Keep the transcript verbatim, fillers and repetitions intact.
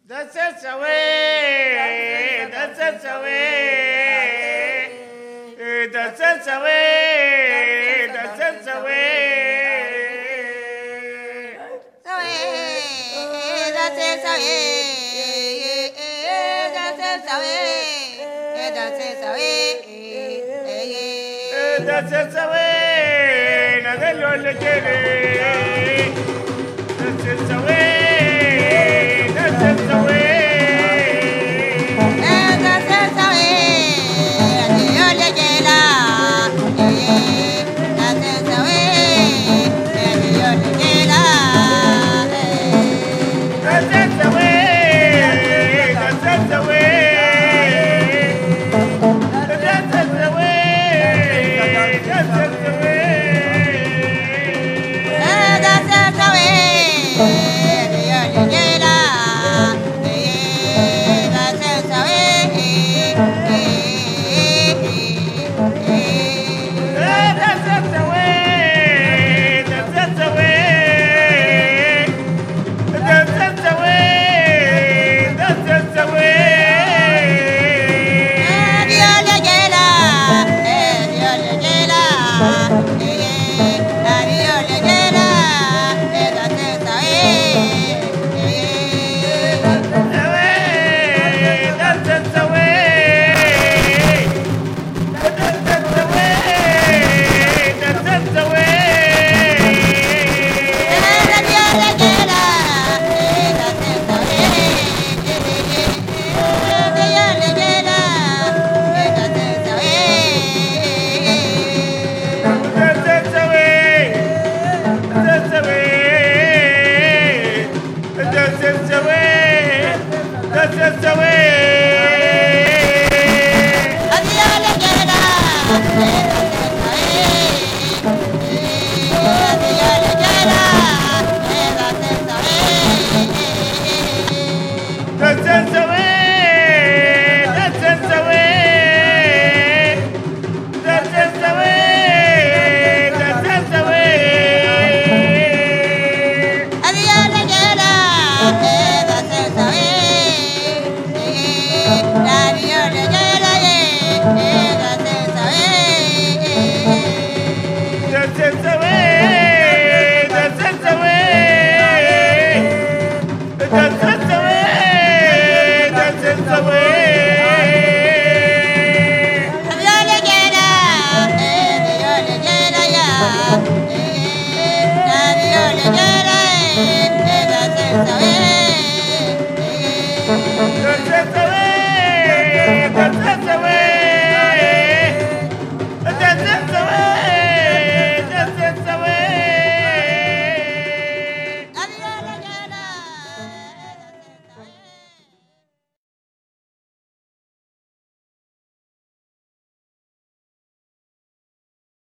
That's it away. That's it away. That's it away. That's it away. That's it away. That's it away. That's it away. That's it away. Nothing will let you. That's it away. That's it away. That's it.